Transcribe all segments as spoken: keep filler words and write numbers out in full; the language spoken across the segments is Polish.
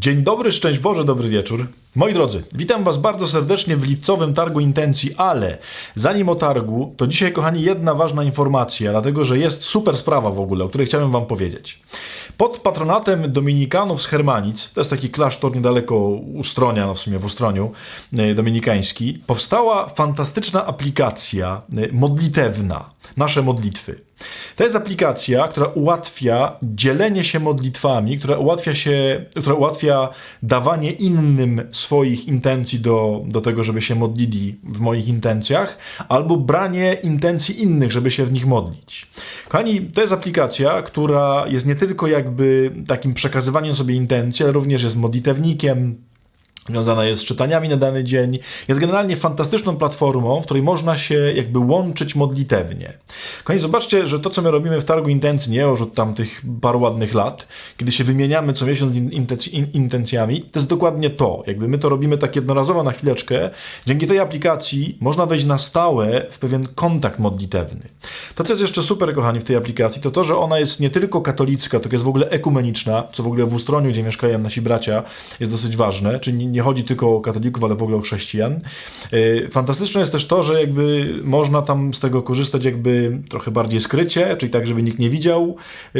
Dzień dobry, szczęść Boże, dobry wieczór. Moi drodzy, witam Was bardzo serdecznie w lipcowym targu intencji, ale zanim o targu, to dzisiaj, kochani, jedna ważna informacja, dlatego że jest super sprawa w ogóle, o której chciałem Wam powiedzieć. Pod patronatem dominikanów z Hermanic, to jest taki klasztor niedaleko Ustronia, no w sumie w Ustroniu, dominikański, powstała fantastyczna aplikacja modlitewna, Nasze Modlitwy. To jest aplikacja, która ułatwia dzielenie się modlitwami, która ułatwia, się, która ułatwia dawanie innym swoich intencji do, do tego, żeby się modlili w moich intencjach, albo branie intencji innych, żeby się w nich modlić. Kochani, to jest aplikacja, która jest nie tylko jakby takim przekazywaniem sobie intencji, ale również jest modlitewnikiem, związana jest z czytaniami na dany dzień. Jest generalnie fantastyczną platformą, w której można się jakby łączyć modlitewnie. Kochani, zobaczcie, że to, co my robimy w targu intencji, nie już od tamtych paru ładnych lat, kiedy się wymieniamy co miesiąc intenc- intencjami, to jest dokładnie to. Jakby my to robimy tak jednorazowo na chwileczkę. Dzięki tej aplikacji można wejść na stałe w pewien kontakt modlitewny. To, co jest jeszcze super, kochani, w tej aplikacji, to to, że ona jest nie tylko katolicka, tylko jest w ogóle ekumeniczna, co w ogóle w Ustroniu, gdzie mieszkają nasi bracia, jest dosyć ważne, czyli nie chodzi tylko o katolików, ale w ogóle o chrześcijan. Fantastyczne jest też to, że jakby można tam z tego korzystać jakby trochę bardziej skrycie, czyli tak, żeby nikt nie widział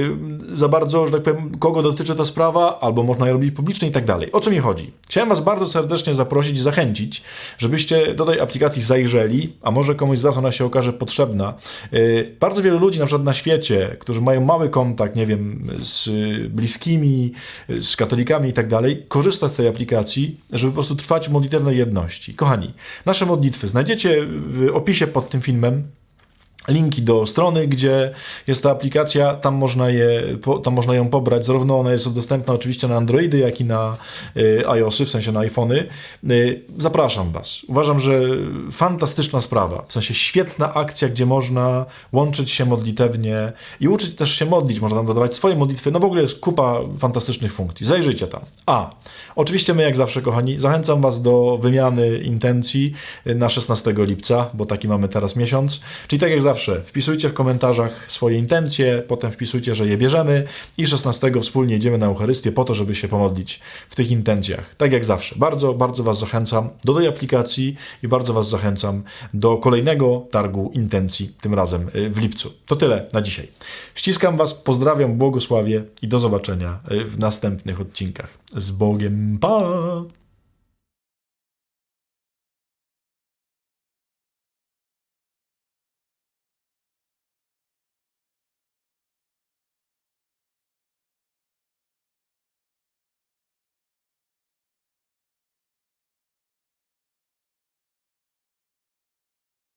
za bardzo, że tak powiem, kogo dotyczy ta sprawa, albo można je robić publicznie i tak dalej. O co mi chodzi? Chciałem Was bardzo serdecznie zaprosić i zachęcić, żebyście do tej aplikacji zajrzeli, a może komuś z Was ona się okaże potrzebna. Bardzo wielu ludzi na przykład na świecie, którzy mają mały kontakt, nie wiem, z bliskimi, z katolikami i tak dalej, korzysta z tej aplikacji, żeby po prostu trwać w modlitewnej jedności. Kochani, nasze modlitwy znajdziecie w opisie pod tym filmem. Linki do strony, gdzie jest ta aplikacja, tam można, je, tam można ją pobrać, zarówno ona jest dostępna oczywiście na Androidy, jak i na y, iOSy, w sensie na iPhony. Y, zapraszam Was. Uważam, że fantastyczna sprawa, w sensie świetna akcja, gdzie można łączyć się modlitewnie i uczyć też się modlić, można tam dodawać swoje modlitwy, no w ogóle jest kupa fantastycznych funkcji. Zajrzyjcie tam. A, oczywiście my jak zawsze, kochani, zachęcam Was do wymiany intencji na szesnastego lipca, bo taki mamy teraz miesiąc, czyli tak jak zawsze Zawsze wpisujcie w komentarzach swoje intencje, potem wpisujcie, że je bierzemy i szesnastego wspólnie idziemy na Eucharystię po to, żeby się pomodlić w tych intencjach. Tak jak zawsze. Bardzo, bardzo Was zachęcam do tej aplikacji i bardzo Was zachęcam do kolejnego targu intencji, tym razem w lipcu. To tyle na dzisiaj. Ściskam Was, pozdrawiam, błogosławię i do zobaczenia w następnych odcinkach. Z Bogiem, pa!